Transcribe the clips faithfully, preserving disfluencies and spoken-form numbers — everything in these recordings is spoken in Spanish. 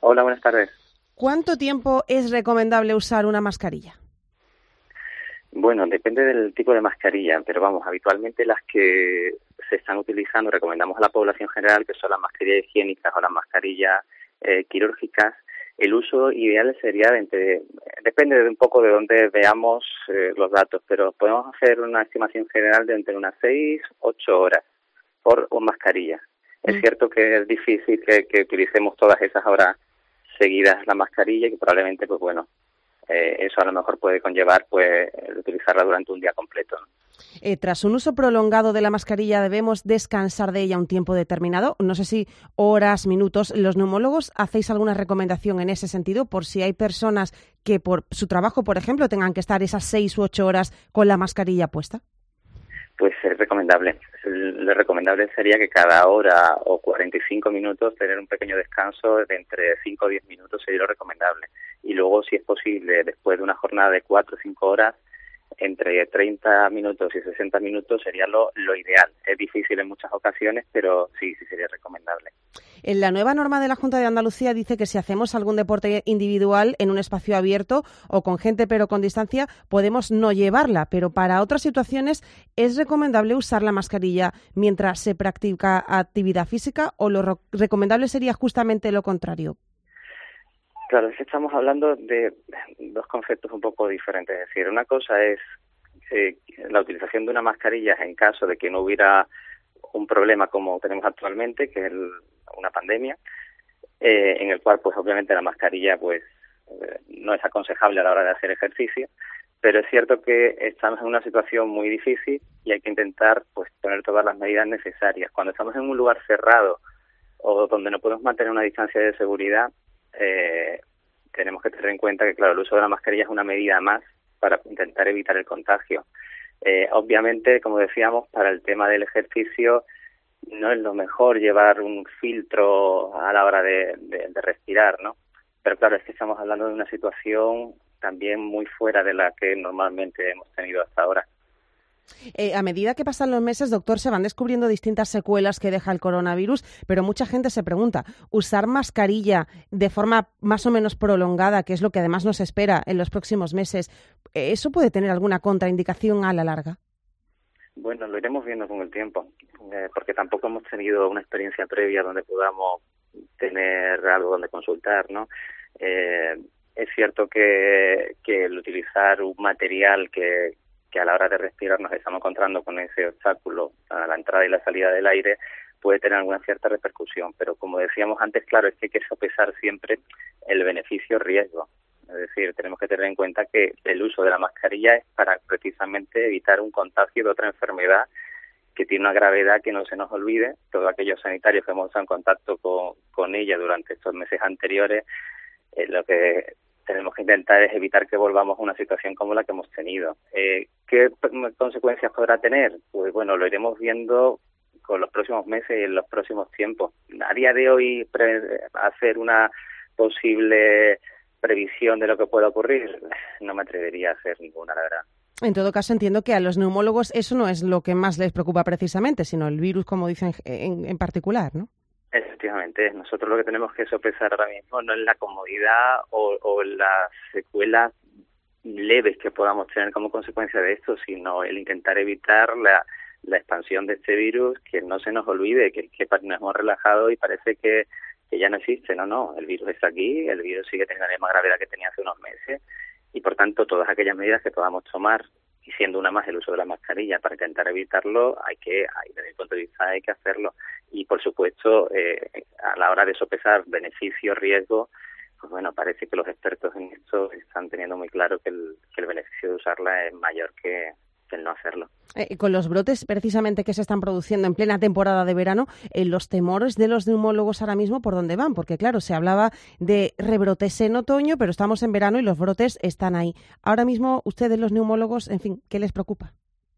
Hola, buenas tardes. ¿Cuánto tiempo es recomendable usar una mascarilla? Bueno, depende del tipo de mascarilla, pero vamos, habitualmente las que se están utilizando, recomendamos a la población general, que son las mascarillas higiénicas o las mascarillas eh, quirúrgicas. El uso ideal sería, de entre, depende de un poco de dónde veamos eh, los datos, pero podemos hacer una estimación general de entre unas seis, ocho horas por mascarilla. Mm. Es cierto que es difícil que, que utilicemos todas esas horas seguidas la mascarilla y que probablemente, pues bueno, Eh, eso a lo mejor puede conllevar pues utilizarla durante un día completo, ¿no? Eh, tras un uso prolongado de la mascarilla, ¿debemos descansar de ella un tiempo determinado? No sé si horas, minutos. ¿Los neumólogos hacéis alguna recomendación en ese sentido por si hay personas que por su trabajo, por ejemplo, tengan que estar esas seis u ocho horas con la mascarilla puesta? Pues es recomendable. Lo recomendable sería que cada hora o cuarenta y cinco minutos tener un pequeño descanso de entre cinco o diez minutos sería lo recomendable. Y luego, si es posible, después de una jornada de cuatro o cinco horas, entre treinta minutos y sesenta minutos sería lo, lo ideal. Es difícil en muchas ocasiones, pero sí, sí sería recomendable. En la nueva norma de la Junta de Andalucía dice que si hacemos algún deporte individual en un espacio abierto o con gente pero con distancia, podemos no llevarla, pero para otras situaciones es recomendable usar la mascarilla mientras se practica actividad física, o lo ro- recomendable sería justamente lo contrario. Claro, es que estamos hablando de dos conceptos un poco diferentes. Es decir, una cosa es eh, la utilización de una mascarilla en caso de que no hubiera un problema como tenemos actualmente, que es el, una pandemia, eh, en el cual, pues obviamente la mascarilla pues eh, no es aconsejable a la hora de hacer ejercicio, pero es cierto que estamos en una situación muy difícil y hay que intentar pues poner todas las medidas necesarias. Cuando estamos en un lugar cerrado o donde no podemos mantener una distancia de seguridad, Eh, tenemos que tener en cuenta que, claro, el uso de la mascarilla es una medida más para intentar evitar el contagio. Eh, obviamente, como decíamos, para el tema del ejercicio no es lo mejor llevar un filtro a la hora de, de, de respirar, ¿no? Pero claro, es que estamos hablando de una situación también muy fuera de la que normalmente hemos tenido hasta ahora. Eh, a medida que pasan los meses, doctor, se van descubriendo distintas secuelas que deja el coronavirus, pero mucha gente se pregunta, ¿usar mascarilla de forma más o menos prolongada, que es lo que además nos espera en los próximos meses, eso puede tener alguna contraindicación a la larga? Bueno, lo iremos viendo con el tiempo, eh, porque tampoco hemos tenido una experiencia previa donde podamos tener algo donde consultar, ¿no? Eh, es cierto que, que el utilizar un material que que a la hora de respirar nos estamos encontrando con ese obstáculo a la entrada y la salida del aire puede tener alguna cierta repercusión, pero como decíamos antes, claro, es que hay que sopesar siempre el beneficio-riesgo. Es decir, tenemos que tener en cuenta que el uso de la mascarilla es para precisamente evitar un contagio de otra enfermedad que tiene una gravedad que no se nos olvide. Todos aquellos sanitarios que hemos estado en contacto con, con ella durante estos meses anteriores, eh, lo que tenemos que intentar es evitar que volvamos a una situación como la que hemos tenido. Eh, ¿Qué consecuencias podrá tener? Pues bueno, lo iremos viendo con los próximos meses y en los próximos tiempos. A día de hoy, pre- hacer una posible previsión de lo que pueda ocurrir, no me atrevería a hacer ninguna, la verdad. En todo caso, entiendo que a los neumólogos eso no es lo que más les preocupa precisamente, sino el virus, como dicen en, en particular, ¿no? Efectivamente, nosotros lo que tenemos que sopesar ahora mismo no es la comodidad o, o las secuelas leves que podamos tener como consecuencia de esto, sino el intentar evitar la, la expansión de este virus, que no se nos olvide que, que nos hemos relajado y parece que, que ya no existe. No, no, el virus está aquí, el virus sigue teniendo la misma gravedad que tenía hace unos meses y por tanto todas aquellas medidas que podamos tomar, y siendo una más el uso de la mascarilla para intentar evitarlo, hay que, hay, desde mi punto de vista, hay que hacerlo. Y por supuesto, eh, a la hora de sopesar beneficio-riesgo, pues bueno, parece que los expertos en esto están teniendo muy claro que el, que el beneficio de usarla es mayor que, que el no hacerlo. Eh, con los brotes precisamente que se están produciendo en plena temporada de verano, eh, los temores de los neumólogos ahora mismo, ¿por dónde van? Porque claro, se hablaba de rebrotes en otoño, pero estamos en verano y los brotes están ahí. Ahora mismo, ustedes los neumólogos, en fin, ¿qué les preocupa?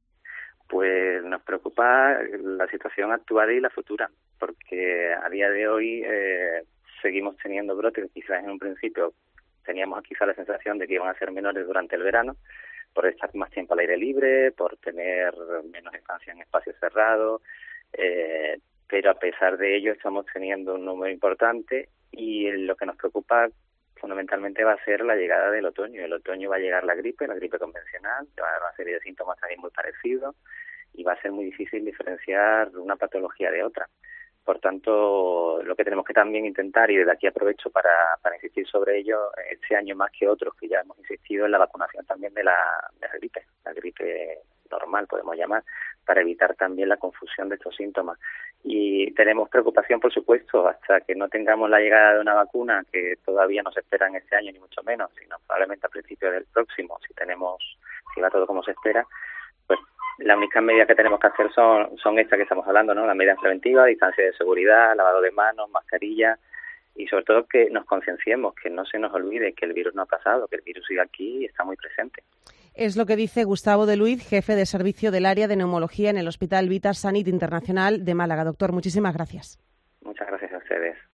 Pues nos preocupa la situación actual y la futura, porque a día de hoy eh, seguimos teniendo brotes. Quizás en un principio teníamos quizá la sensación de que iban a ser menores durante el verano, por estar más tiempo al aire libre, por tener menos estancia en espacios cerrados, eh, pero a pesar de ello estamos teniendo un número importante y lo que nos preocupa fundamentalmente va a ser la llegada del otoño. El otoño va a llegar la gripe, la gripe convencional, que va a dar una serie de síntomas también muy parecidos y va a ser muy difícil diferenciar una patología de otra. Por tanto, lo que tenemos que también intentar, y desde aquí aprovecho para, para insistir sobre ello, este año más que otros, que ya hemos insistido en la vacunación también de la, de la gripe, la gripe normal podemos llamar, para evitar también la confusión de estos síntomas. Y tenemos preocupación, por supuesto, hasta que no tengamos la llegada de una vacuna, que todavía no se espera en este año, ni mucho menos, sino probablemente a principios del próximo, si tenemos, si va todo como se espera, pues las únicas medidas que tenemos que hacer son, son estas que estamos hablando, ¿no? Las medidas preventivas, distancia de seguridad, lavado de manos, mascarilla, y sobre todo que nos concienciemos, que no se nos olvide que el virus no ha pasado, que el virus sigue aquí y está muy presente. Es lo que dice Gustavo de Luiz, jefe de servicio del área de neumología en el Hospital Vitas Sanit Internacional de Málaga. Doctor, muchísimas gracias. Muchas gracias a ustedes.